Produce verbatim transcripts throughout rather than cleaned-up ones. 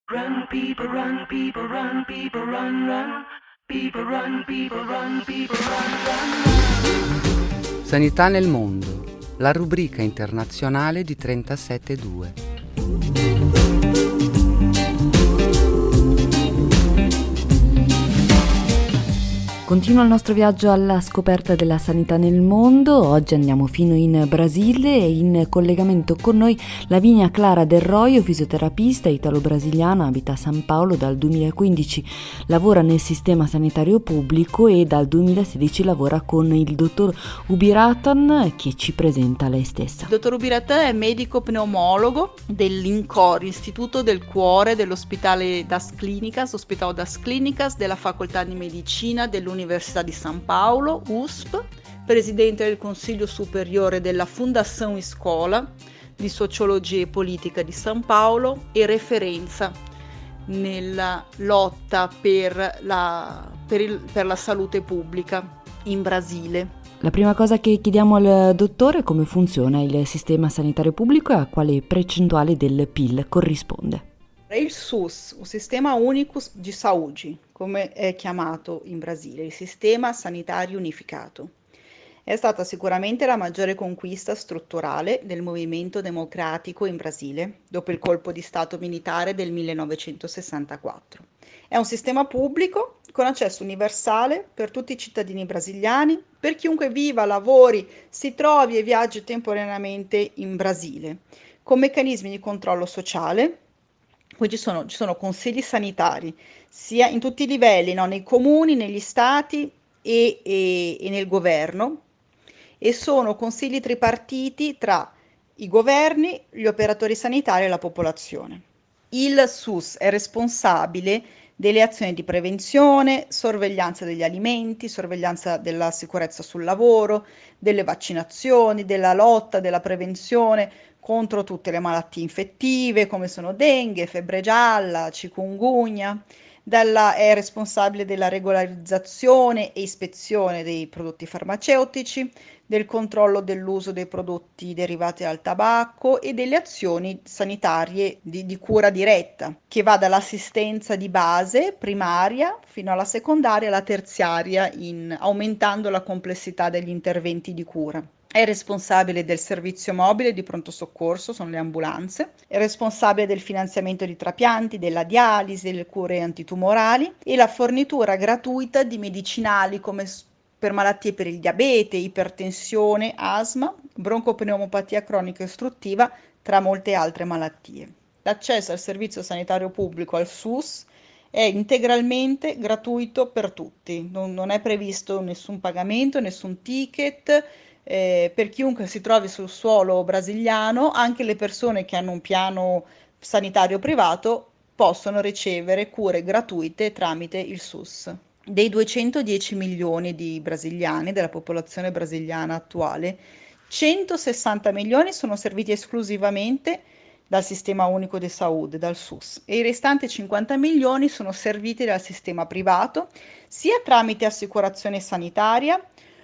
Run, people, run, people, run, people, run, run. People, run, people, run, people, run, run. Sanità nel mondo, la rubrica internazionale di trentasette due. Continua il nostro viaggio alla scoperta della sanità nel mondo. Oggi andiamo fino in Brasile e in collegamento con noi Lavinia Clara Del Roio, fisioterapista italo-brasiliana, abita a San Paolo dal duemilaquindici, lavora nel sistema sanitario pubblico e dal duemilasedici lavora con il dottor Ubiratan, che ci presenta lei stessa. Il dottor Ubiratan è medico pneumologo dell'INCOR, Istituto del Cuore dell'ospedale Das Clínicas, Hospital das Clínicas, della Facoltà di Medicina dell'Università Università di San Paolo, U S P, presidente del Consiglio Superiore della Fundação Escola di Sociologia e Politica di San Paolo e referenza nella lotta per la, per il, per la salute pubblica in Brasile. La prima cosa che chiediamo al dottore è come funziona il sistema sanitario pubblico e a quale percentuale del P I L corrisponde. Il SUS, o Sistema Único di Saúde, come è chiamato in Brasile, il Sistema Sanitario Unificato, è stata sicuramente la maggiore conquista strutturale del movimento democratico in Brasile dopo il colpo di stato militare del millenovecentosessantaquattro. È un sistema pubblico con accesso universale per tutti i cittadini brasiliani, per chiunque viva, lavori, si trovi e viaggi temporaneamente in Brasile, con meccanismi di controllo sociale. Poi ci sono, ci sono consigli sanitari, sia in tutti i livelli, no? Nei comuni, negli stati e, e, e nel governo, e sono consigli tripartiti tra i governi, gli operatori sanitari e la popolazione. Il SUS è responsabile delle azioni di prevenzione, sorveglianza degli alimenti, sorveglianza della sicurezza sul lavoro, delle vaccinazioni, della lotta, della prevenzione contro tutte le malattie infettive come sono dengue, febbre gialla, chikungunya. Dalla, è responsabile della regolarizzazione e ispezione dei prodotti farmaceutici, del controllo dell'uso dei prodotti derivati dal tabacco e delle azioni sanitarie di, di cura diretta, che va dall'assistenza di base primaria fino alla secondaria e alla terziaria, in, aumentando la complessità degli interventi di cura. È responsabile del servizio mobile di pronto soccorso, sono le ambulanze, è responsabile del finanziamento di trapianti, della dialisi, delle cure antitumorali e la fornitura gratuita di medicinali come per malattie per il diabete, ipertensione, asma, broncopneumopatia cronica ostruttiva, tra molte altre malattie. L'accesso al servizio sanitario pubblico, al SUS, è integralmente gratuito per tutti, non, non è previsto nessun pagamento, nessun ticket. Eh, per chiunque si trovi sul suolo brasiliano, anche le persone che hanno un piano sanitario privato possono ricevere cure gratuite tramite il SUS. Dei duecentodieci milioni di brasiliani, della popolazione brasiliana attuale, centosessanta milioni sono serviti esclusivamente dal Sistema Unico di Saúde, dal SUS, e i restanti cinquanta milioni sono serviti dal sistema privato, sia tramite assicurazione sanitaria,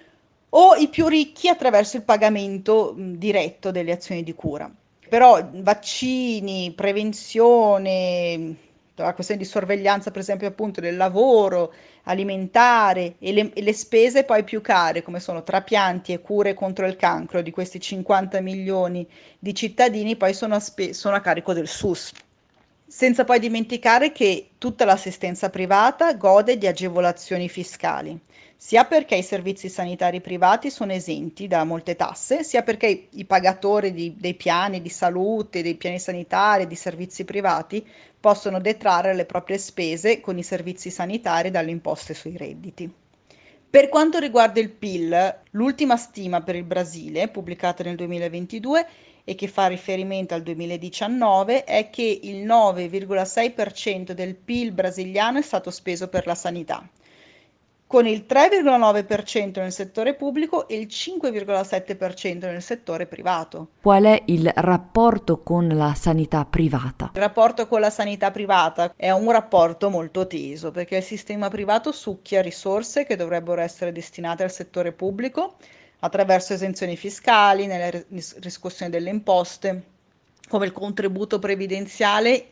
o i più ricchi attraverso il pagamento mh, diretto delle azioni di cura. Però vaccini, prevenzione, la questione di sorveglianza per esempio appunto del lavoro, alimentare e le, e le spese poi più care come sono trapianti e cure contro il cancro di questi cinquanta milioni di cittadini poi sono a, spe- sono a carico del SUS. Senza poi dimenticare che tutta l'assistenza privata gode di agevolazioni fiscali, sia perché i servizi sanitari privati sono esenti da molte tasse, sia perché i, i pagatori di, dei piani di salute, dei piani sanitari, di servizi privati possono detrarre le proprie spese con i servizi sanitari dalle imposte sui redditi. Per quanto riguarda il P I L, l'ultima stima per il Brasile, pubblicata nel duemilaventidue e che fa riferimento al duemiladiciannove, è che il nove virgola sei per cento del P I L brasiliano è stato speso per la sanità, con il tre virgola nove per cento nel settore pubblico e il cinque virgola sette per cento nel settore privato. Qual è il rapporto con la sanità privata? Il rapporto con la sanità privata è un rapporto molto teso, perché il sistema privato succhia risorse che dovrebbero essere destinate al settore pubblico attraverso esenzioni fiscali, nella riscossione delle imposte, come il contributo previdenziale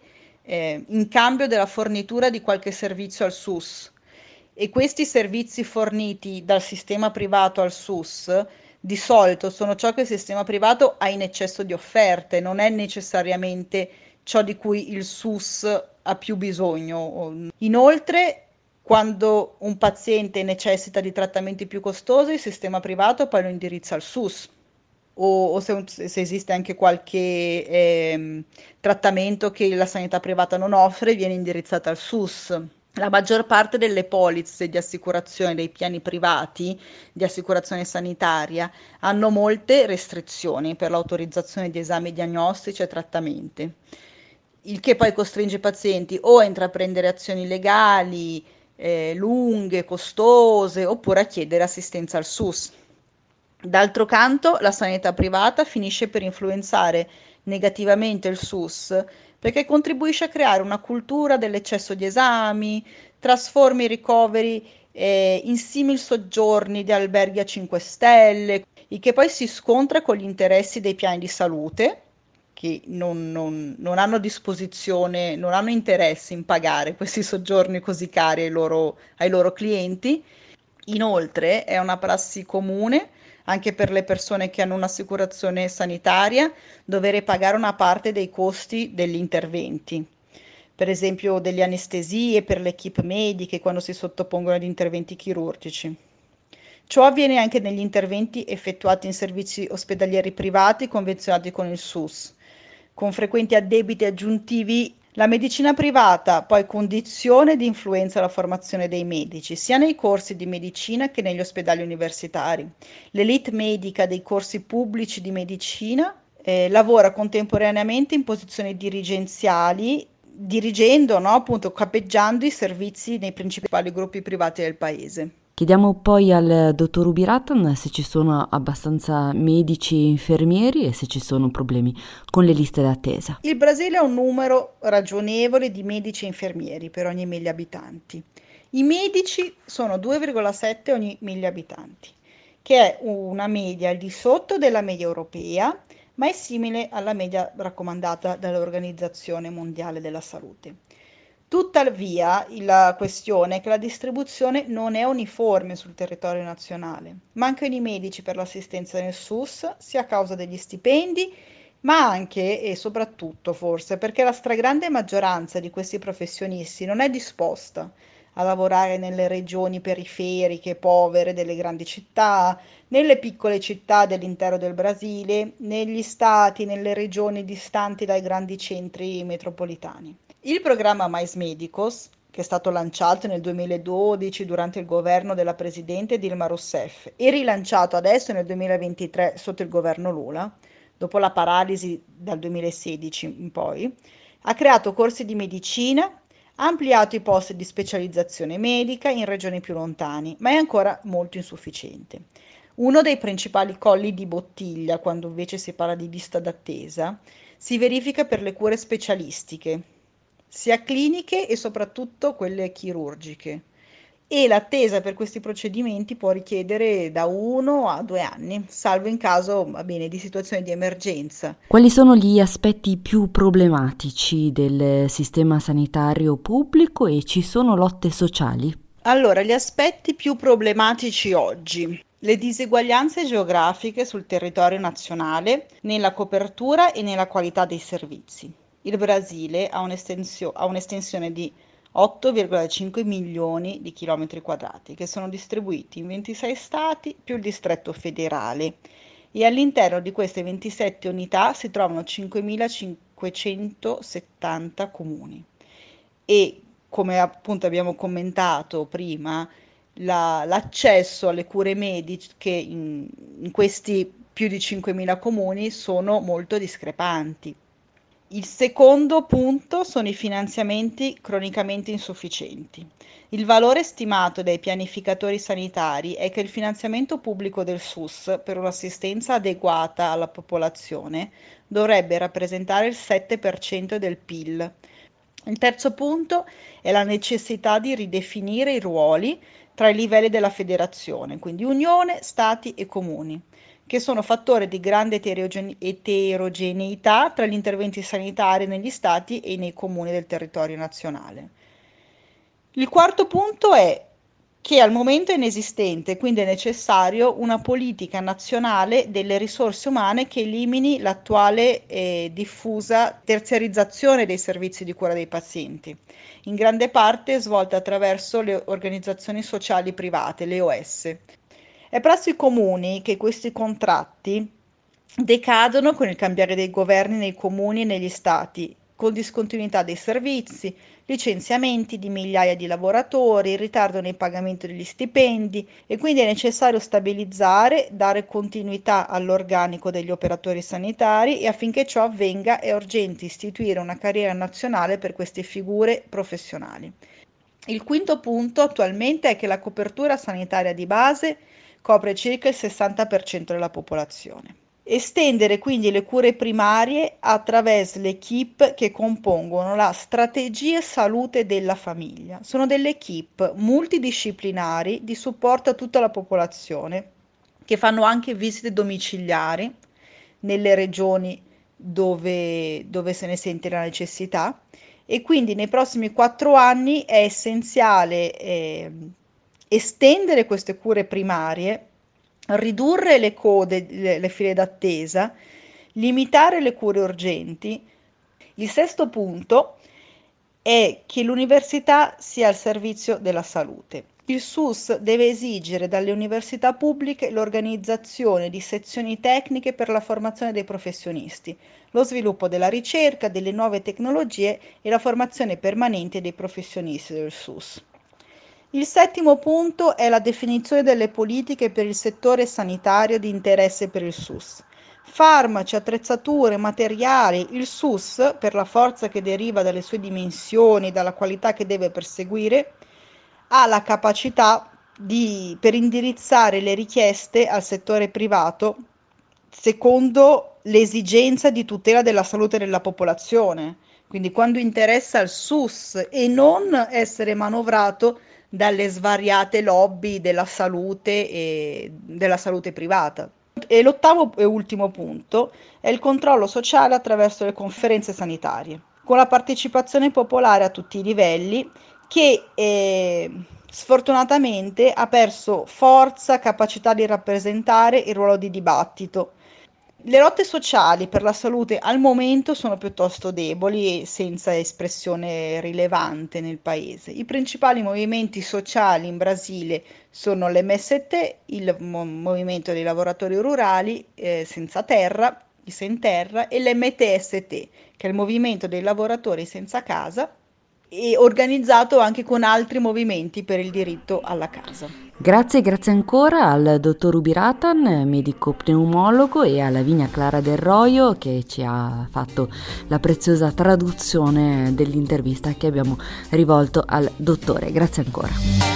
eh, in cambio della fornitura di qualche servizio al S U S. E questi servizi forniti dal sistema privato al S U S di solito sono ciò che il sistema privato ha in eccesso di offerte, non è necessariamente ciò di cui il S U S ha più bisogno. Inoltre, quando un paziente necessita di trattamenti più costosi, il sistema privato poi lo indirizza al S U S. O, o se, un- se esiste anche qualche ehm, trattamento che la sanità privata non offre, viene indirizzata al S U S. La maggior parte delle polizze di assicurazione dei piani privati di assicurazione sanitaria hanno molte restrizioni per l'autorizzazione di esami diagnostici e trattamenti, il che poi costringe i pazienti o a intraprendere azioni legali eh, lunghe, costose, oppure a chiedere assistenza al S U S. D'altro canto, la sanità privata finisce per influenzare negativamente il S U S perché contribuisce a creare una cultura dell'eccesso di esami, trasforma i ricoveri eh, in simil soggiorni di alberghi a cinque stelle, il che poi si scontra con gli interessi dei piani di salute, che non, non- non hanno disposizione, non hanno interesse in pagare questi soggiorni così cari ai loro, ai loro clienti. Inoltre è una prassi comune anche per le persone che hanno un'assicurazione sanitaria dover pagare una parte dei costi degli interventi, per esempio delle anestesie per le equip mediche quando si sottopongono ad interventi chirurgici. Ciò avviene anche negli interventi effettuati in servizi ospedalieri privati convenzionati con il S U S, con frequenti addebiti aggiuntivi. La medicina privata poi condiziona ed influenza la formazione dei medici, sia nei corsi di medicina che negli ospedali universitari. L'elite medica dei corsi pubblici di medicina eh, lavora contemporaneamente in posizioni dirigenziali, dirigendo, no, appunto, capeggiando i servizi nei principali gruppi privati del paese. Chiediamo poi al dottor Ubiratan se ci sono abbastanza medici e infermieri e se ci sono problemi con le liste d'attesa. Il Brasile ha un numero ragionevole di medici e infermieri per ogni mille abitanti. I medici sono due virgola sette ogni mille abitanti, che è una media al di sotto della media europea, ma è simile alla media raccomandata dall'Organizzazione Mondiale della Salute. Tuttavia, la questione è che la distribuzione non è uniforme sul territorio nazionale. Mancano i medici per l'assistenza nel S U S, sia a causa degli stipendi, ma anche e soprattutto forse perché la stragrande maggioranza di questi professionisti non è disposta a lavorare nelle regioni periferiche, povere delle grandi città, nelle piccole città dell'intero del Brasile, negli stati, nelle regioni distanti dai grandi centri metropolitani. Il programma Mais Médicos, che è stato lanciato nel duemiladodici durante il governo della presidente Dilma Rousseff e rilanciato adesso nel duemilaventitré sotto il governo Lula, dopo la paralisi dal duemilasedici in poi, ha creato corsi di medicina, ha ampliato i posti di specializzazione medica in regioni più lontane, ma è ancora molto insufficiente. Uno dei principali colli di bottiglia, quando invece si parla di lista d'attesa, si verifica per le cure specialistiche, sia cliniche e soprattutto quelle chirurgiche. E l'attesa per questi procedimenti può richiedere da uno a due anni, salvo in caso, va bene, di situazioni di emergenza. Quali sono gli aspetti più problematici del sistema sanitario pubblico e ci sono lotte sociali? Allora, gli aspetti più problematici oggi. Le diseguaglianze geografiche sul territorio nazionale, nella copertura e nella qualità dei servizi. Il Brasile ha un'estensio- ha un'estensione di otto virgola cinque milioni di chilometri quadrati, che sono distribuiti in ventisei stati più il distretto federale. E all'interno di queste ventisette unità si trovano cinquemilacinquecentosettanta comuni. E come appunto abbiamo commentato prima, la- l'accesso alle cure mediche in, in questi più di cinquemila comuni sono molto discrepanti. Il secondo punto sono i finanziamenti cronicamente insufficienti. Il valore stimato dai pianificatori sanitari è che il finanziamento pubblico del S U S per un'assistenza adeguata alla popolazione dovrebbe rappresentare il sette per cento del P I L. Il terzo punto è la necessità di ridefinire i ruoli tra i livelli della federazione, quindi Unione, Stati e Comuni, che sono fattori di grande eterogene- eterogeneità tra gli interventi sanitari negli stati e nei comuni del territorio nazionale. Il quarto punto è che al momento è inesistente, quindi è necessario una politica nazionale delle risorse umane che elimini l'attuale eh, diffusa terziarizzazione dei servizi di cura dei pazienti, in grande parte svolta attraverso le organizzazioni sociali private, le O S. È presso i comuni che questi contratti decadono con il cambiare dei governi nei comuni e negli stati, con discontinuità dei servizi, licenziamenti di migliaia di lavoratori, ritardo nei pagamenti degli stipendi e quindi è necessario stabilizzare, dare continuità all'organico degli operatori sanitari e affinché ciò avvenga è urgente istituire una carriera nazionale per queste figure professionali. Il quinto punto attualmente è che la copertura sanitaria di base copre circa il sessanta per cento della popolazione. Estendere quindi le cure primarie attraverso le equip che compongono la strategia salute della famiglia. Sono delle equip multidisciplinari di supporto a tutta la popolazione che fanno anche visite domiciliari nelle regioni dove, dove se ne sente la necessità e quindi nei prossimi quattro anni è essenziale eh, estendere queste cure primarie, ridurre le code, le, le file d'attesa, limitare le cure urgenti. Il sesto punto è che l'università sia al servizio della salute. Il S U S deve esigere dalle università pubbliche l'organizzazione di sezioni tecniche per la formazione dei professionisti, lo sviluppo della ricerca, delle nuove tecnologie e la formazione permanente dei professionisti del S U S. Il settimo punto è la definizione delle politiche per il settore sanitario di interesse per il S U S. Farmaci, attrezzature, materiali, il S U S, per la forza che deriva dalle sue dimensioni, dalla qualità che deve perseguire, ha la capacità di, per indirizzare le richieste al settore privato secondo l'esigenza di tutela della salute della popolazione. Quindi quando interessa al S U S e non essere manovrato dalle svariate lobby della salute e della salute privata. E l'ottavo e ultimo punto è il controllo sociale attraverso le conferenze sanitarie, con la partecipazione popolare a tutti i livelli che eh, sfortunatamente ha perso forza, capacità di rappresentare il ruolo di dibattito. Le lotte sociali per la salute al momento sono piuttosto deboli e senza espressione rilevante nel paese. I principali movimenti sociali in Brasile sono l'M S T, il mo- Movimento dei Lavoratori Rurali eh, Senza Terra, i Sem Terra, e l'M T S T, che è il Movimento dei Lavoratori Senza Casa, e organizzato anche con altri movimenti per il diritto alla casa. Grazie, grazie ancora al dottor Ubiratan, medico pneumologo, e alla Lavinia Clara Del Roio che ci ha fatto la preziosa traduzione dell'intervista che abbiamo rivolto al dottore. Grazie ancora.